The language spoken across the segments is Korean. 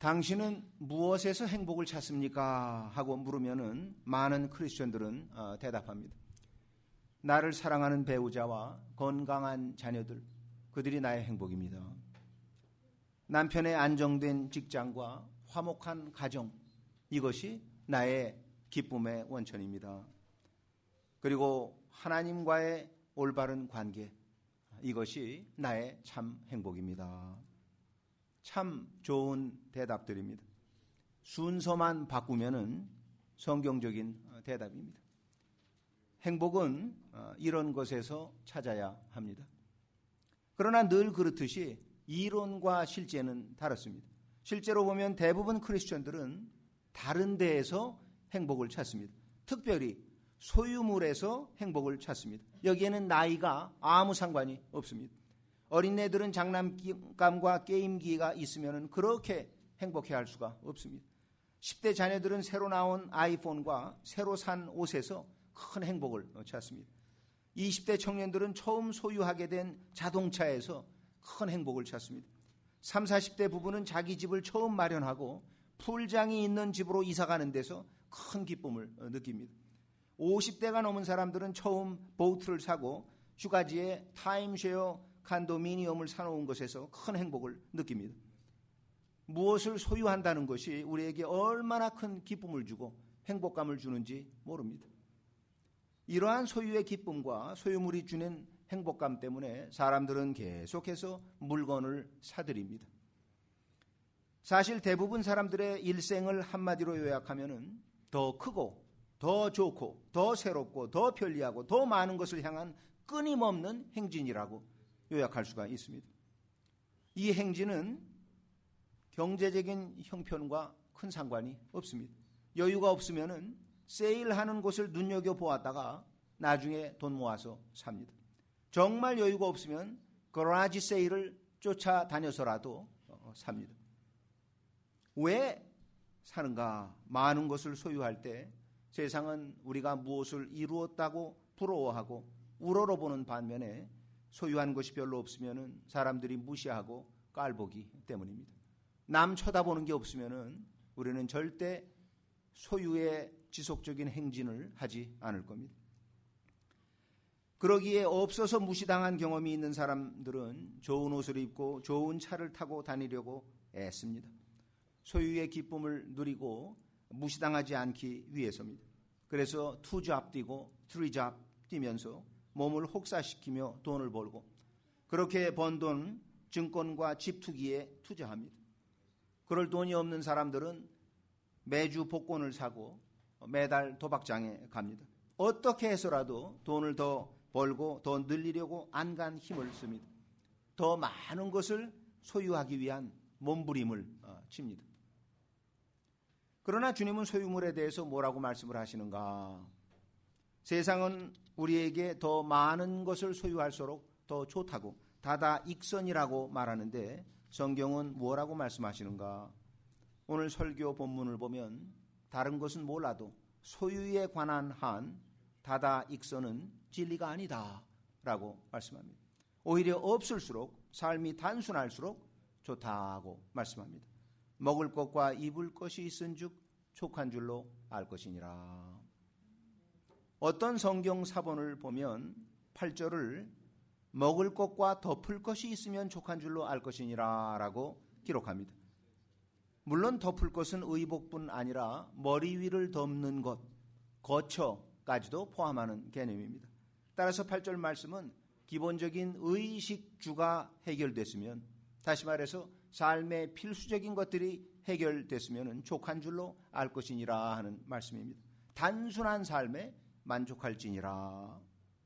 당신은 무엇에서 행복을 찾습니까? 하고 물으면은 많은 크리스천들은 대답합니다. 나를 사랑하는 배우자와 건강한 자녀들, 그들이 나의 행복입니다. 남편의 안정된 직장과 화목한 가정, 이것이 나의 기쁨의 원천입니다. 그리고 하나님과의 올바른 관계, 이것이 나의 참 행복입니다. 참 좋은 대답들입니다. 순서만 바꾸면은 성경적인 대답입니다. 행복은 이런 것에서 찾아야 합니다. 그러나 늘 그렇듯이 이론과 실제는 다릅니다. 실제로 보면 대부분 크리스천들은 다른 데에서 행복을 찾습니다. 특별히 소유물에서 행복을 찾습니다. 여기에는 나이가 아무 상관이 없습니다. 어린애들은 장난감과 게임기가 있으면 그렇게 행복해할 수가 없습니다. 10대 자녀들은 새로 나온 아이폰과 새로 산 옷에서 큰 행복을 찾습니다. 20대 청년들은 처음 소유하게 된 자동차에서 큰 행복을 찾습니다. 30, 40대 부부는 자기 집을 처음 마련하고 풀장이 있는 집으로 이사가는 데서 큰 기쁨을 느낍니다. 50대가 넘은 사람들은 처음 보트를 사고 휴가지에 타임쉐어 칸도미니엄을 사놓은 것에서 큰 행복을 느낍니다. 무엇을 소유한다는 것이 우리에게 얼마나 큰 기쁨을 주고 행복감을 주는지 모릅니다. 이러한 소유의 기쁨과 소유물이 주는 행복감 때문에 사람들은 계속해서 물건을 사들입니다. 사실 대부분 사람들의 일생을 한마디로 요약하면 더 크고 더 좋고 더 새롭고 더 편리하고 더 많은 것을 향한 끊임없는 행진이라고 요약할 수가 있습니다. 이 행진은 경제적인 형편과 큰 상관이 없습니다. 여유가 없으면 세일하는 곳을 눈여겨보았다가 나중에 돈 모아서 삽니다. 정말 여유가 없으면 거라지 세일을 쫓아다녀서라도 삽니다. 왜 사는가? 많은 것을 소유할 때 세상은 우리가 무엇을 이루었다고 부러워하고 우러러보는 반면에 소유한 것이 별로 없으면 사람들이 무시하고 깔보기 때문입니다. 남 쳐다보는 게 없으면 우리는 절대 소유의 지속적인 행진을 하지 않을 겁니다. 그러기에 없어서 무시당한 경험이 있는 사람들은 좋은 옷을 입고 좋은 차를 타고 다니려고 애씁니다. 소유의 기쁨을 누리고 무시당하지 않기 위해서입니다. 그래서 2잡 뛰고 3잡 뛰면서 몸을 혹사시키며 돈을 벌고 그렇게 번 돈 증권과 집 투기에 투자합니다. 그럴 돈이 없는 사람들은 매주 복권을 사고 매달 도박장에 갑니다. 어떻게 해서라도 돈을 더 벌고 더 늘리려고 안간 힘을 씁니다. 더 많은 것을 소유하기 위한 몸부림을 칩니다. 그러나 주님은 소유물에 대해서 뭐라고 말씀을 하시는가? 세상은 우리에게 더 많은 것을 소유할수록 더 좋다고 다다익선이라고 말하는데 성경은 뭐라고 말씀하시는가? 오늘 설교 본문을 보면 다른 것은 몰라도 소유에 관한 한 다다익선은 진리가 아니다 라고 말씀합니다. 오히려 없을수록 삶이 단순할수록 좋다고 말씀합니다. 먹을 것과 입을 것이 있은즉 족한 줄로 알 것이니라. 어떤 성경 사본을 보면 8절을 먹을 것과 덮을 것이 있으면 족한 줄로 알 것이니라 라고 기록합니다. 물론 덮을 것은 의복뿐 아니라 머리 위를 덮는 것, 거처까지도 포함하는 개념입니다. 따라서 8절 말씀은 기본적인 의식주가 해결됐으면, 다시 말해서 삶의 필수적인 것들이 해결됐으면 족한 줄로 알 것이니라 하는 말씀입니다. 단순한 삶에 만족할지니라.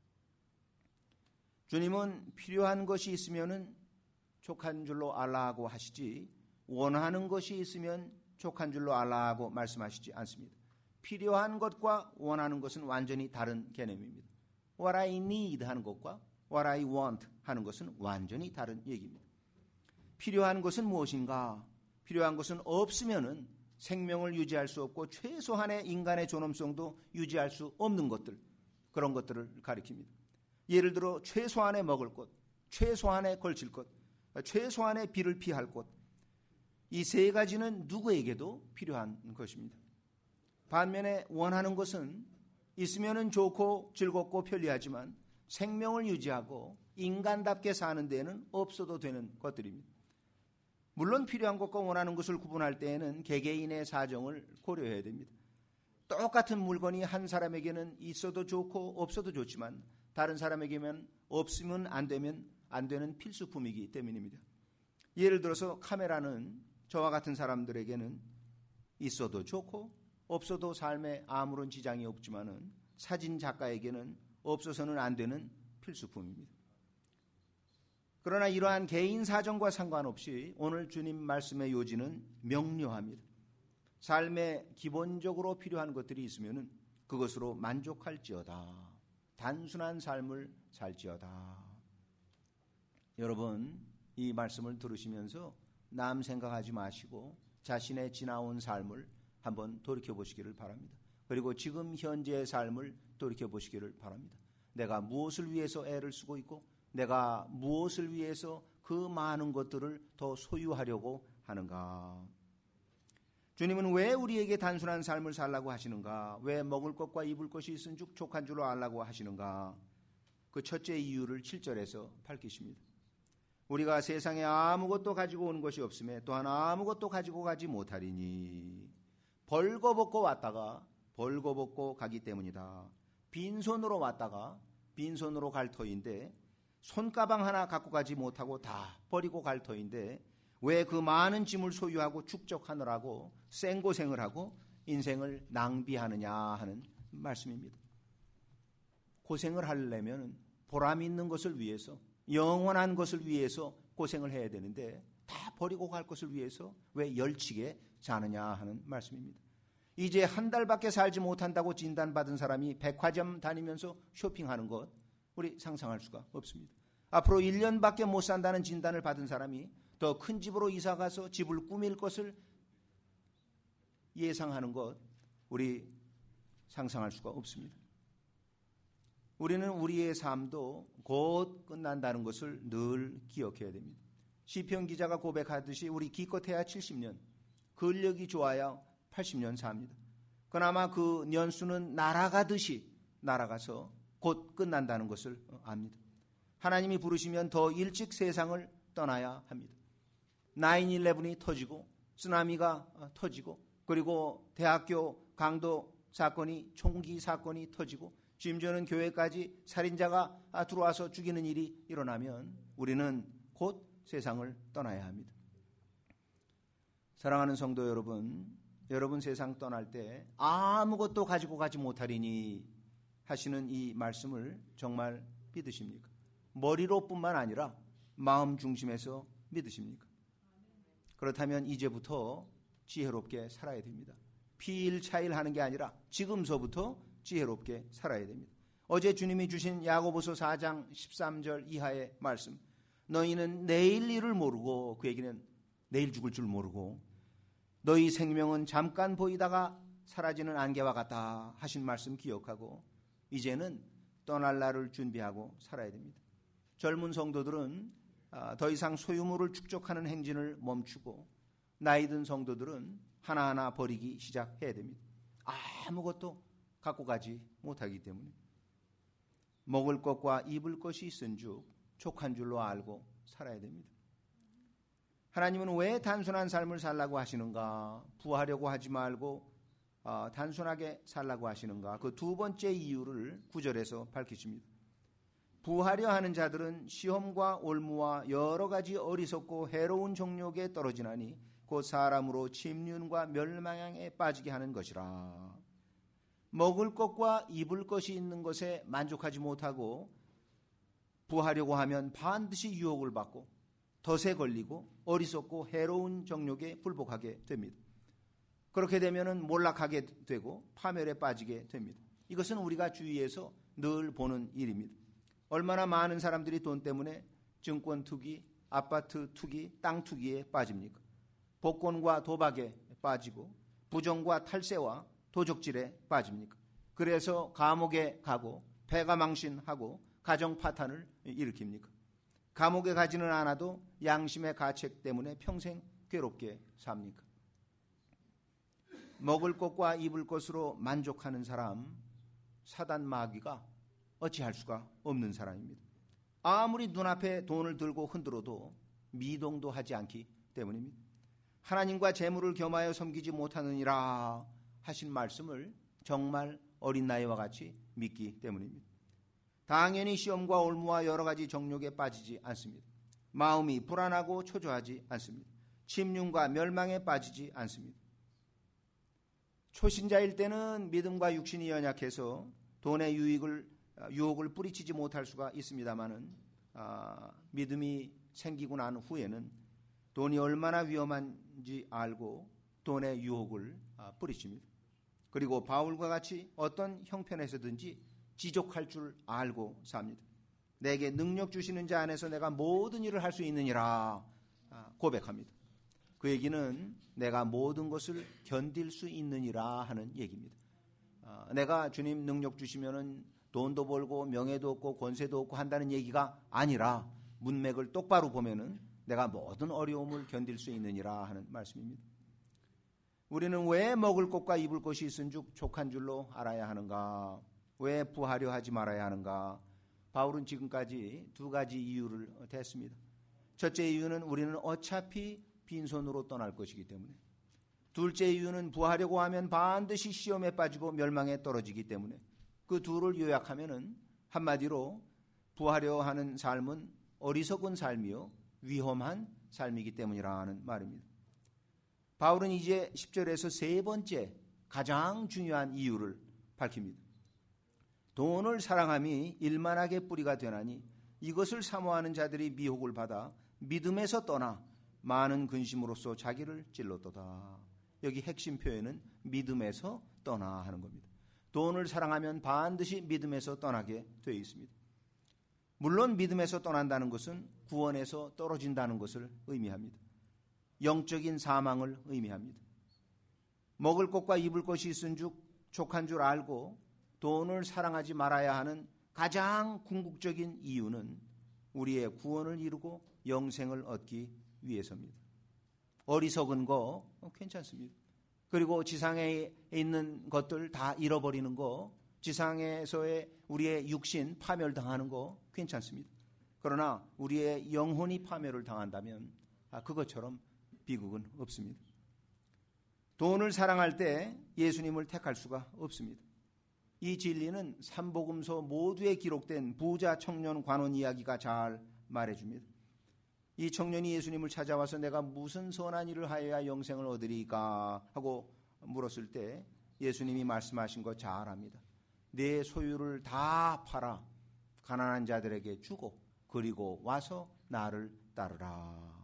주님은 필요한 것이 있으면 족한 줄로 알라고 하시지 원하는 것이 있으면 족한 줄로 알라고 말씀하시지 않습니다. 필요한 것과 원하는 것은 완전히 다른 개념입니다. What I need 하는 것과 What I want 하는 것은 완전히 다른 얘기입니다. 필요한 것은 무엇인가? 필요한 것은 없으면은 생명을 유지할 수 없고 최소한의 인간의 존엄성도 유지할 수 없는 것들, 그런 것들을 가리킵니다. 예를 들어 최소한의 먹을 것, 최소한의 걸칠 것, 최소한의 비를 피할 것, 이 세 가지는 누구에게도 필요한 것입니다. 반면에 원하는 것은 있으면 좋고 즐겁고 편리하지만 생명을 유지하고 인간답게 사는 데에는 없어도 되는 것들입니다. 물론 필요한 것과 원하는 것을 구분할 때에는 개개인의 사정을 고려해야 됩니다. 똑같은 물건이 한 사람에게는 있어도 좋고 없어도 좋지만 다른 사람에게는 없으면 안 되는 필수품이기 때문입니다. 예를 들어서 카메라는 저와 같은 사람들에게는 있어도 좋고 없어도 삶에 아무런 지장이 없지만은 사진 작가에게는 없어서는 안 되는 필수품입니다. 그러나 이러한 개인 사정과 상관없이 오늘 주님 말씀의 요지는 명료합니다. 삶에 기본적으로 필요한 것들이 있으면 그것으로 만족할지어다. 단순한 삶을 살지어다. 여러분, 이 말씀을 들으시면서 남 생각하지 마시고 자신의 지나온 삶을 한번 돌이켜보시기를 바랍니다. 그리고 지금 현재의 삶을 돌이켜보시기를 바랍니다. 내가 무엇을 위해서 애를 쓰고 있고 내가 무엇을 위해서 그 많은 것들을 더 소유하려고 하는가? 주님은 왜 우리에게 단순한 삶을 살라고 하시는가? 왜 먹을 것과 입을 것이 있은즉 족한 줄로 알라고 하시는가? 그 첫째 이유를 7절에서 밝히십니다. 우리가 세상에 아무것도 가지고 온 것이 없음에 또한 아무것도 가지고 가지 못하리니 벌거벗고 왔다가 벌거벗고 가기 때문이다. 빈손으로 왔다가 빈손으로 갈 터인데 손가방 하나 갖고 가지 못하고 다 버리고 갈 터인데 왜 그 많은 짐을 소유하고 축적하느라고 생고생을 하고 인생을 낭비하느냐 하는 말씀입니다. 고생을 하려면 보람 있는 것을 위해서 영원한 것을 위해서 고생을 해야 되는데 다 버리고 갈 것을 위해서 왜 열치게 자느냐 하는 말씀입니다. 이제 한 달밖에 살지 못한다고 진단받은 사람이 백화점 다니면서 쇼핑하는 것 우리 상상할 수가 없습니다. 앞으로 1년밖에 못 산다는 진단을 받은 사람이 더 큰 집으로 이사가서 집을 꾸밀 것을 예상하는 것 우리 상상할 수가 없습니다. 우리는 우리의 삶도 곧 끝난다는 것을 늘 기억해야 됩니다. 시편 기자가 고백하듯이 우리 기껏해야 70년, 근력이 좋아야 80년 삽니다. 그나마 그 년수는 날아가듯이 날아가서 곧 끝난다는 것을 압니다. 하나님이 부르시면 더 일찍 세상을 떠나야 합니다. 9/11이 터지고 쓰나미가 터지고 그리고 대학교 강도 사건이 총기 사건이 터지고 심지어는 교회까지 살인자가 들어와서 죽이는 일이 일어나면 우리는 곧 세상을 떠나야 합니다. 사랑하는 성도 여러분, 여러분 세상 떠날 때 아무것도 가지고 가지 못하리니 하시는 이 말씀을 정말 믿으십니까? 머리로뿐만 아니라 마음 중심에서 믿으십니까? 그렇다면 이제부터 지혜롭게 살아야 됩니다. 피일차일 하는 게 아니라 지금서부터 지혜롭게 살아야 됩니다. 어제 주님이 주신 야고보서 4장 13절 이하의 말씀, 너희는 내일 일을 모르고, 그 얘기는 내일 죽을 줄 모르고 너희 생명은 잠깐 보이다가 사라지는 안개와 같다 하신 말씀 기억하고 이제는 떠날 날을 준비하고 살아야 됩니다. 젊은 성도들은 더 이상 소유물을 축적하는 행진을 멈추고 나이 든 성도들은 하나하나 버리기 시작해야 됩니다. 아무것도 갖고 가지 못하기 때문에 먹을 것과 입을 것이 있은즉 족한 줄로 알고 살아야 됩니다. 하나님은 왜 단순한 삶을 살라고 하시는가? 부하려고 하지 말고 단순하게 살라고 하시는가? 그 두 번째 이유를 9절에서 밝히십니다. 부하려 하는 자들은 시험과 올무와 여러 가지 어리석고 해로운 종욕에 떨어지나니 곧 사람으로 침륜과 멸망에 빠지게 하는 것이라. 먹을 것과 입을 것이 있는 것에 만족하지 못하고 부하려고 하면 반드시 유혹을 받고 덫에 걸리고 어리석고 해로운 정욕에 굴복하게 됩니다. 그렇게 되면 몰락하게 되고 파멸에 빠지게 됩니다. 이것은 우리가 주위에서 늘 보는 일입니다. 얼마나 많은 사람들이 돈 때문에 증권 투기, 아파트 투기, 땅 투기에 빠집니까? 복권과 도박에 빠지고 부정과 탈세와 도적질에 빠집니까? 그래서 감옥에 가고 배가 망신하고 가정 파탄을 일으킵니까? 감옥에 가지는 않아도 양심의 가책 때문에 평생 괴롭게 삽니까? 먹을 것과 입을 것으로 만족하는 사람, 사단 마귀가 어찌할 수가 없는 사람입니다. 아무리 눈앞에 돈을 들고 흔들어도 미동도 하지 않기 때문입니다. 하나님과 재물을 겸하여 섬기지 못하느니라 하신 말씀을 정말 어린 나이와 같이 믿기 때문입니다. 당연히 시험과 올무와 여러 가지 정욕에 빠지지 않습니다. 마음이 불안하고 초조하지 않습니다. 침륜과 멸망에 빠지지 않습니다. 초신자일 때는 믿음과 육신이 연약해서 돈의 유혹을 뿌리치지 못할 수가 있습니다만은 믿음이 생기고 난 후에는 돈이 얼마나 위험한지 알고 돈의 유혹을 뿌리칩니다. 그리고 바울과 같이 어떤 형편에서든지 지족할 줄 알고 삽니다. 내게 능력 주시는 자 안에서 내가 모든 일을 할 수 있느니라 고백합니다. 그 얘기는 내가 모든 것을 견딜 수 있느니라 하는 얘기입니다. 내가 주님 능력 주시면은 돈도 벌고 명예도 얻고 권세도 얻고 한다는 얘기가 아니라 문맥을 똑바로 보면은 내가 모든 어려움을 견딜 수 있느니라 하는 말씀입니다. 우리는 왜 먹을 것과 입을 것이 있은즉 족한 줄로 알아야 하는가? 왜 부하려 하지 말아야 하는가? 바울은 지금까지 두 가지 이유를 댔습니다. 첫째 이유는 우리는 어차피 빈손으로 떠날 것이기 때문에, 둘째 이유는 부하려고 하면 반드시 시험에 빠지고 멸망에 떨어지기 때문에, 그 둘을 요약하면은 한마디로 부하려 하는 삶은 어리석은 삶이요 위험한 삶이기 때문이라는 말입니다. 바울은 이제 10절에서 세 번째 가장 중요한 이유를 밝힙니다. 돈을 사랑함이 일만하게 뿌리가 되나니 이것을 사모하는 자들이 미혹을 받아 믿음에서 떠나 많은 근심으로써 자기를 찔렀도다. 여기 핵심 표현은 믿음에서 떠나 하는 겁니다. 돈을 사랑하면 반드시 믿음에서 떠나게 되어 있습니다. 물론 믿음에서 떠난다는 것은 구원에서 떨어진다는 것을 의미합니다. 영적인 사망을 의미합니다. 먹을 것과 입을 것이 있은즉 족한 줄 알고 돈을 사랑하지 말아야 하는 가장 궁극적인 이유는 우리의 구원을 이루고 영생을 얻기 위해서입니다. 어리석은 거 괜찮습니다. 그리고 지상에 있는 것들 다 잃어버리는 거, 지상에서의 우리의 육신 파멸당하는 거 괜찮습니다. 그러나 우리의 영혼이 파멸을 당한다면 그것처럼 비극은 없습니다. 돈을 사랑할 때 예수님을 택할 수가 없습니다. 이 진리는 삼복음서 모두에 기록된 부자 청년 관원 이야기가 잘 말해줍니다. 이 청년이 예수님을 찾아와서 내가 무슨 선한 일을 하여야 영생을 얻으리까 하고 물었을 때 예수님이 말씀하신 거 잘 압니다. 내 소유를 다 팔아 가난한 자들에게 주고 그리고 와서 나를 따르라.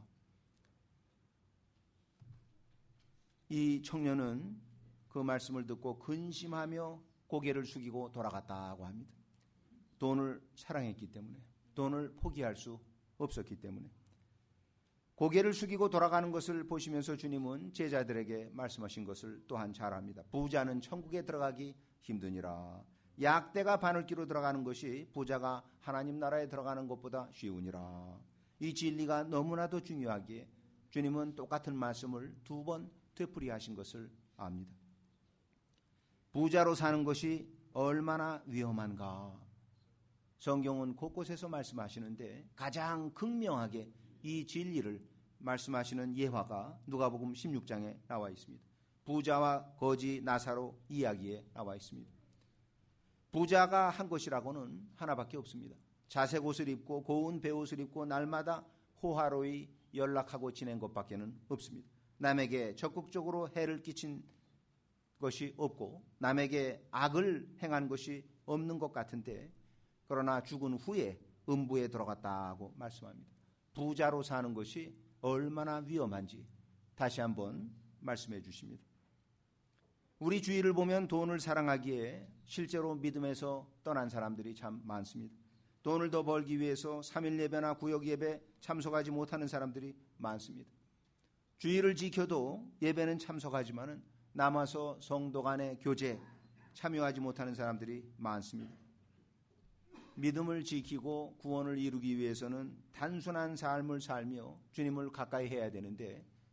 이 청년은 그 말씀을 듣고 근심하며 고개를 숙이고 돌아갔다고 합니다. 돈을 사랑했기 때문에, 돈을 포기할 수 없었기 때문에. 고개를 숙이고 돌아가는 것을 보시면서 주님은 제자들에게 말씀하신 것을 또한 잘 압니다. 부자는 천국에 들어가기 힘드니라. 약대가 바늘기로 들어가는 것이 부자가 하나님 나라에 들어가는 것보다 쉬우니라. 이 진리가 너무나도 중요하기에 주님은 똑같은 말씀을 두 번 되풀이하신 것을 압니다. 부자로 사는 것이 얼마나 위험한가. 성경은 곳곳에서 말씀하시는데 가장 극명하게 이 진리를 말씀하시는 예화가 누가복음 16장에 나와 있습니다. 부자와 거지 나사로 이야기에 나와 있습니다. 부자가 한 것이라고는 하나밖에 없습니다. 자색 옷을 입고 고운 배옷을 입고 날마다 호화로이 연락하고 지낸 것밖에는 없습니다. 남에게 적극적으로 해를 끼친 것이 없고 남에게 악을 행한 것이 없는 것 같은데, 그러나 죽은 후에 음부에 들어갔다고 말씀합니다. 부자로 사는 것이 얼마나 위험한지 다시 한번 말씀해 주십니다. 우리 주위를 보면 돈을 사랑하기에 실제로 믿음에서 떠난 사람들이 참 많습니다. 돈을 더 벌기 위해서 3일 예배나 구역 예배 참석하지 못하는 사람들이 많습니다. 주의를 지켜도 예배는 참석하지만은 남아서 성도 간의 교제 참여하지 못하는 사람들이 많습니다. 믿음을 지키고 구원을 이루기 위해서는 단순한 삶을 살며 주님을 가까이 해야 되는데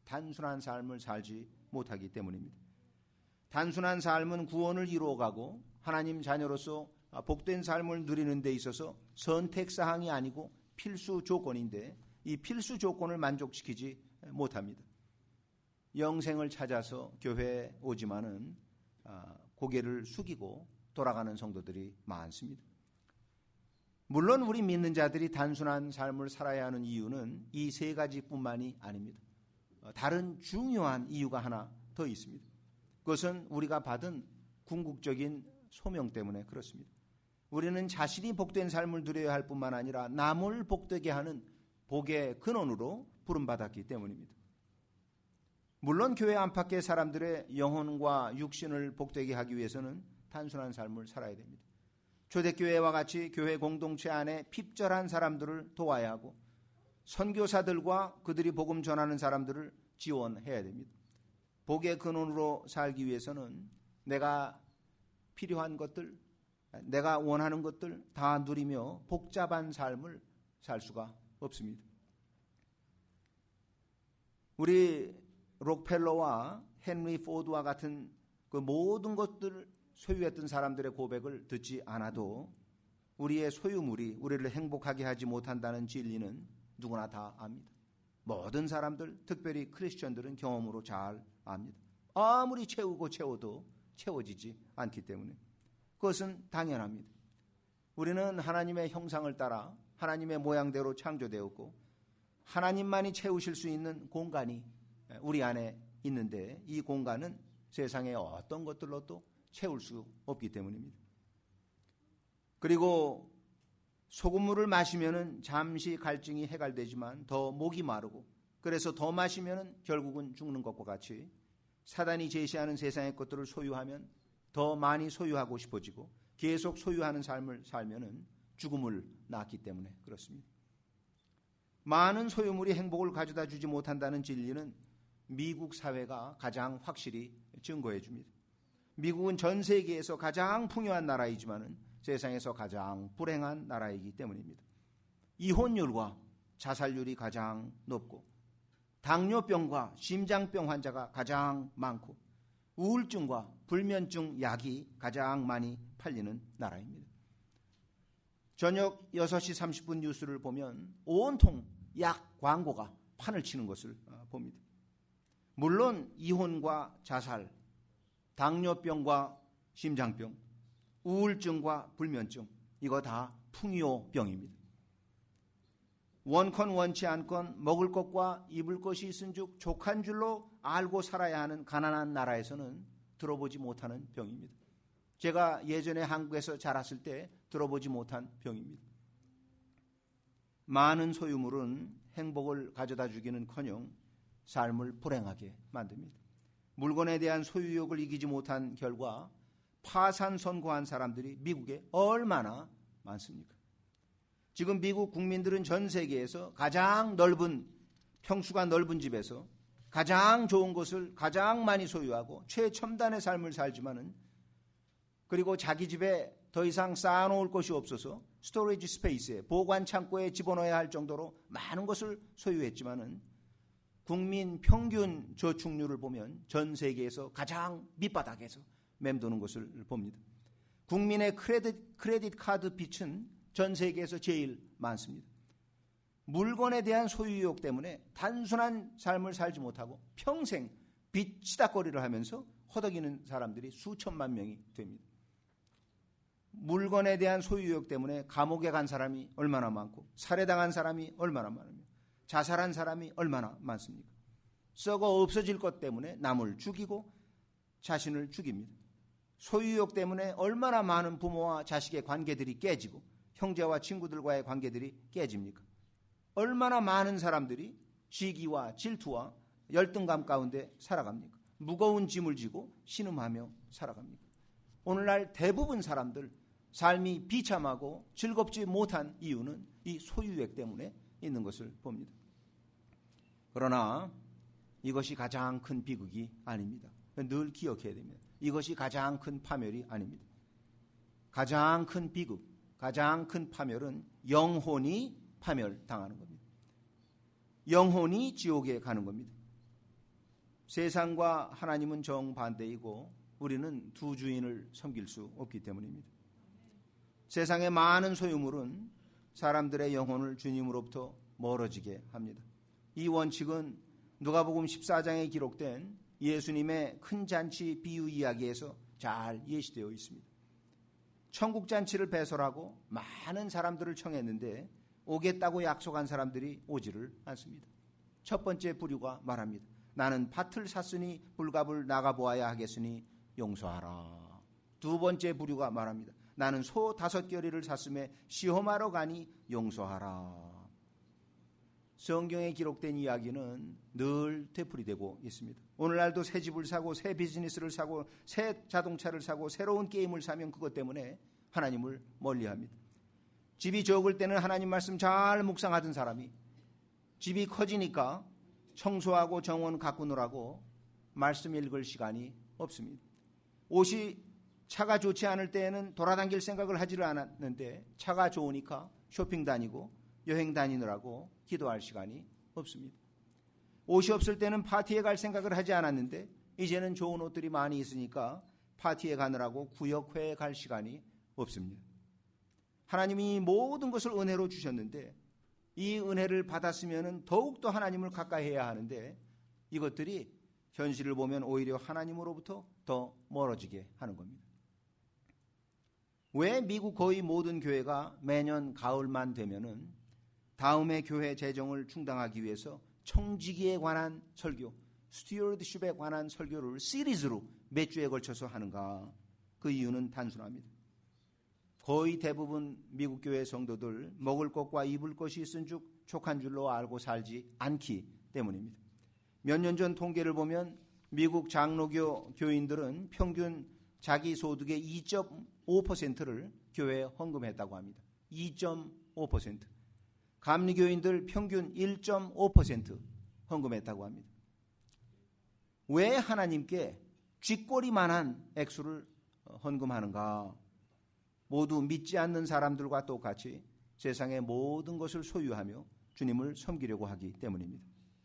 단순한 삶을 살지 못하기 때문입니다. 단순한 삶은 구원을 이루어가고 하나님 자녀로서 복된 삶을 누리는 데 있어서 선택사항이 아니고 필수 조건인데 이 필수 조건을 만족시키지 못합니다. 영생을 찾아서 교회에 오지만은 고개를 숙이고 돌아가는 성도들이 많습니다. 물론 우리 믿는 자들이 단순한 삶을 살아야 하는 이유는 이 세 가지뿐만이 아닙니다. 다른 중요한 이유가 하나 더 있습니다. 그것은 우리가 받은 궁극적인 소명 때문에 그렇습니다. 우리는 자신이 복된 삶을 누려야 할 뿐만 아니라 남을 복되게 하는 복의 근원으로 부름받았기 때문입니다. 물론 교회 안팎의 사람들의 영혼과 육신을 복되게 하기 위해서는 단순한 삶을 살아야 됩니다. 초대교회와 같이 교회 공동체 안에 핍절한 사람들을 도와야 하고 선교사들과 그들이 복음 전하는 사람들을 지원해야 됩니다. 복의 근원으로 살기 위해서는 내가 필요한 것들, 내가 원하는 것들 다 누리며 복잡한 삶을 살 수가 없습니다. 우리 록펠러와 헨리 포드와 같은 그 모든 것들을 소유했던 사람들의 고백을 듣지 않아도 우리의 소유물이 우리를 행복하게 하지 못한다는 진리는 누구나 다 압니다. 모든 사람들, 특별히 크리스천들은 경험으로 잘 압니다. 아무리 채우고 채워도 채워지지 않기 때문에 그것은 당연합니다. 우리는 하나님의 형상을 따라 하나님의 모양대로 창조되었고 하나님만이 채우실 수 있는 공간이 우리 안에 있는데 이 공간은 세상의 어떤 것들로도 채울 수 없기 때문입니다. 그리고 소금물을 마시면은 잠시 갈증이 해갈되지만 더 목이 마르고 그래서 더 마시면은 결국은 죽는 것과 같이 사단이 제시하는 세상의 것들을 소유하면 더 많이 소유하고 싶어지고 계속 소유하는 삶을 살면은 죽음을 낳기 때문에 그렇습니다. 많은 소유물이 행복을 가져다 주지 못한다는 진리는 미국 사회가 가장 확실히 증거해 줍니다. 미국은 전 세계에서 가장 풍요한 나라이지만은 세상에서 가장 불행한 나라이기 때문입니다. 이혼율과 자살률이 가장 높고 당뇨병과 심장병 환자가 가장 많고 우울증과 불면증 약이 가장 많이 팔리는 나라입니다. 저녁 6시 30분 뉴스를 보면 온통 약 광고가 판을 치는 것을 봅니다. 물론 이혼과 자살, 당뇨병과 심장병, 우울증과 불면증 이거 다 풍요병입니다. 원컨 원치 않건 먹을 것과 입을 것이 있은즉 족한 줄로 알고 살아야 하는 가난한 나라에서는 들어보지 못하는 병입니다. 제가 예전에 한국에서 자랐을 때 들어보지 못한 병입니다. 많은 소유물은 행복을 가져다 주기는커녕 삶을 불행하게 만듭니다. 물건에 대한 소유욕을 이기지 못한 결과 파산 선고한 사람들이 미국에 얼마나 많습니까? 지금 미국 국민들은 전 세계에서 가장 넓은 평수가 넓은 집에서 가장 좋은 것을 가장 많이 소유하고 최첨단의 삶을 살지만은 그리고 자기 집에 더 이상 쌓아놓을 것이 없어서 스토리지 스페이스에 보관 창고에 집어넣어야 할 정도로 많은 것을 소유했지만은 국민 평균 저축률을 보면 전 세계에서 가장 밑바닥에서 맴도는 것을 봅니다. 국민의 크레딧 카드 빚은 전 세계에서 제일 많습니다. 물건에 대한 소유욕 때문에 단순한 삶을 살지 못하고 평생 빚 치닥거리를 하면서 허덕이는 사람들이 수천만 명이 됩니다. 물건에 대한 소유욕 때문에 감옥에 간 사람이 얼마나 많고 살해당한 사람이 얼마나 많으며 자살한 사람이 얼마나 많습니까? 썩어 없어질 것 때문에 남을 죽이고 자신을 죽입니다. 소유욕 때문에 얼마나 많은 부모와 자식의 관계들이 깨지고 형제와 친구들과의 관계들이 깨집니까? 얼마나 많은 사람들이 시기와 질투와 열등감 가운데 살아갑니까? 무거운 짐을 지고 신음하며 살아갑니까? 오늘날 대부분 사람들 삶이 비참하고 즐겁지 못한 이유는 이 소유욕 때문에 있는 것을 봅니다. 그러나 이것이 가장 큰 비극이 아닙니다. 늘 기억해야 됩니다. 이것이 가장 큰 파멸이 아닙니다. 가장 큰 비극, 가장 큰 파멸은 영혼이 파멸당하는 겁니다. 영혼이 지옥에 가는 겁니다. 세상과 하나님은 정반대이고 우리는 두 주인을 섬길 수 없기 때문입니다. 세상의 많은 소유물은 사람들의 영혼을 주님으로부터 멀어지게 합니다. 이 원칙은 누가복음 14장에 기록된 예수님의 큰 잔치 비유 이야기에서 잘 예시되어 있습니다. 천국 잔치를 배설하고 많은 사람들을 청했는데 오겠다고 약속한 사람들이 오지를 않습니다. 첫 번째 부류가 말합니다. 나는 밭을 샀으니 불갑을 나가보아야 하겠으니 용서하라. 두 번째 부류가 말합니다. 나는 소 5겨리를 샀음에 시험하러 가니 용서하라. 성경에 기록된 이야기는 늘 되풀이되고 있습니다. 오늘날도 새 집을 사고 새 비즈니스를 사고 새 자동차를 사고 새로운 게임을 사면 그것 때문에 하나님을 멀리합니다. 집이 적을 때는 하나님 말씀 잘 묵상하던 사람이 집이 커지니까 청소하고 정원 가꾸느라고 말씀 읽을 시간이 없습니다. 옷이 차가 좋지 않을 때에는 돌아다닐 생각을 하지를 않았는데 차가 좋으니까 쇼핑 다니고 여행 다니느라고 기도할 시간이 없습니다. 옷이 없을 때는 파티에 갈 생각을 하지 않았는데 이제는 좋은 옷들이 많이 있으니까 파티에 가느라고 구역회에 갈 시간이 없습니다. 하나님이 모든 것을 은혜로 주셨는데 이 은혜를 받았으면 더욱더 하나님을 가까이 해야 하는데 이것들이 현실을 보면 오히려 하나님으로부터 더 멀어지게 하는 겁니다. 왜 미국 거의 모든 교회가 매년 가을만 되면은 다음의 교회 재정을 충당하기 위해서 청지기에 관한 설교, 스튜어드십에 관한 설교를 시리즈로 몇 주에 걸쳐서 하는가? 그 이유는 단순합니다. 거의 대부분 미국 교회 성도들 먹을 것과 입을 것이 있은즉 족한 줄로 알고 살지 않기 때문입니다. 몇 년 전 통계를 보면 미국 장로교 교인들은 평균 자기 소득의 2.5%를 교회에 헌금했다고 합니다. 2.5%. 감리교인들 평균 1.5% 헌금했다고 합니다. 왜 하나님께 쥐꼬리만한 액수를 헌금하는가? 모두 믿지 않는 사람들과 똑같이 세상의 모든 것을 소유하며 주님을 섬기려고 하기 때문입니다.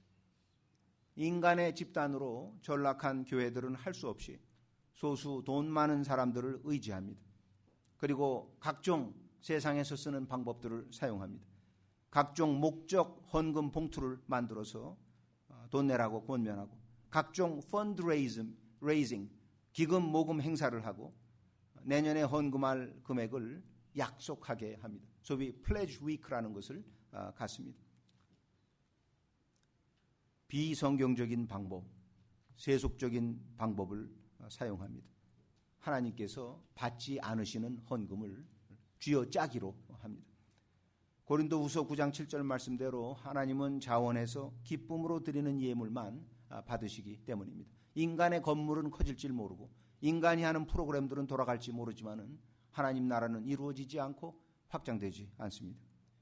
인간의 집단으로 전락한 교회들은 할 수 없이 소수 돈 많은 사람들을 의지합니다. 그리고 각종 세상에서 쓰는 방법들을 사용합니다. 각종 목적 헌금 봉투를 만들어서 돈 내라고 권면하고 각종 펀드레이징, 기금 모금 행사를 하고 내년에 헌금할 금액을 약속하게 합니다. 소위 플래지 위크라는 것을 갖습니다. 비성경적인 방법, 세속적인 방법을 사용합니다. 하나님께서 받지 않으시는 헌금을 쥐어짜기로 합니다. 고린도후서 9장 7절 말씀대로 하나님은 자원해서 기쁨으로 드리는 예물만 받으시기 때문입니다. 인간의 건물은 커질지 모르고 인간이 하는 프로그램들은 돌아갈지 모르지만은 하나님 나라는 이루어지지 않고 확장되지 않습니다.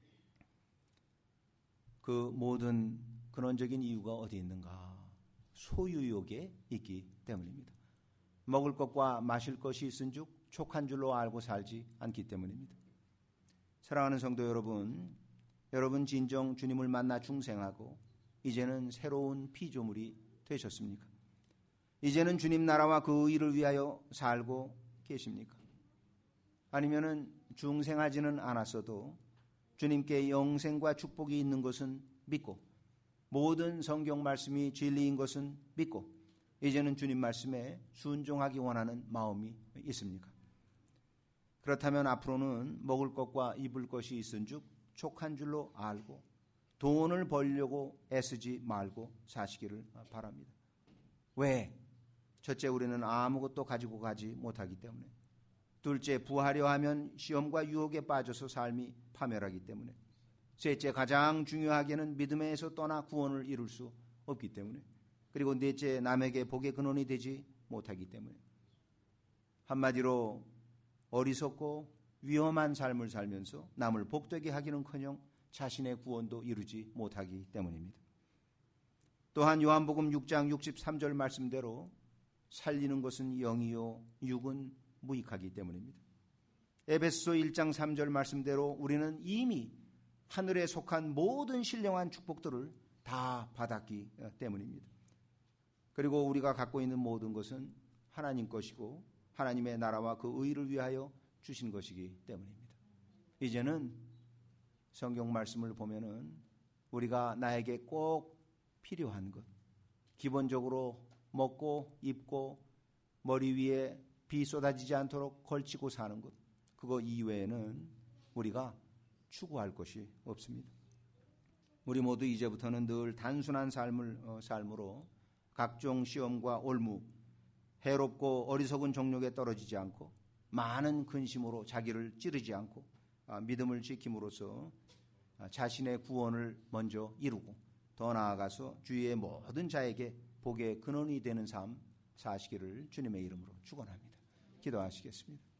그 모든 근원적인 이유가 어디 있는가? 소유욕에 있기 때문입니다. 먹을 것과 마실 것이 있은즉 족한 줄로 알고 살지 않기 때문입니다. 사랑하는 성도 여러분, 여러분 진정 주님을 만나 중생하고 이제는 새로운 피조물이 되셨습니까? 이제는 주님 나라와 그 의를 위하여 살고 계십니까? 아니면은 중생하지는 않았어도 주님께 영생과 축복이 있는 것은 믿고 모든 성경 말씀이 진리인 것은 믿고 이제는 주님 말씀에 순종하기 원하는 마음이 있습니까? 그렇다면 앞으로는 먹을 것과 입을 것이 있은즉 족한 줄로 알고 돈을 벌려고 애쓰지 말고 사시기를 바랍니다. 왜? 첫째, 우리는 아무것도 가지고 가지 못하기 때문에. 둘째, 부하려 하면 시험과 유혹에 빠져서 삶이 파멸하기 때문에. 셋째, 가장 중요하게는 믿음에서 떠나 구원을 이룰 수 없기 때문에. 그리고 넷째, 남에게 복의 근원이 되지 못하기 때문에. 한마디로 어리석고 위험한 삶을 살면서 남을 복되게 하기는커녕 자신의 구원도 이루지 못하기 때문입니다. 또한 요한복음 6장 63절 말씀대로 살리는 것은 영이요 육은 무익하기 때문입니다. 에베소서 1장 3절 말씀대로 우리는 이미 하늘에 속한 모든 신령한 축복들을 다 받았기 때문입니다. 그리고 우리가 갖고 있는 모든 것은 하나님 것이고 하나님의 나라와 그 의를 위하여 주신 것이기 때문입니다. 이제는 성경 말씀을 보면은 우리가 나에게 꼭 필요한 것, 기본적으로 먹고 입고 머리 위에 비 쏟아지지 않도록 걸치고 사는 것, 그거 이외에는 우리가 추구할 것이 없습니다. 우리 모두 이제부터는 늘 단순한 삶으로 각종 시험과 올무, 해롭고 어리석은 종력에 떨어지지 않고 많은 근심으로 자기를 찌르지 않고 믿음을 지킴으로써 자신의 구원을 먼저 이루고 더 나아가서 주위의 모든 자에게 복의 근원이 되는 삶 사시기를 주님의 이름으로 축원합니다. 기도하시겠습니다.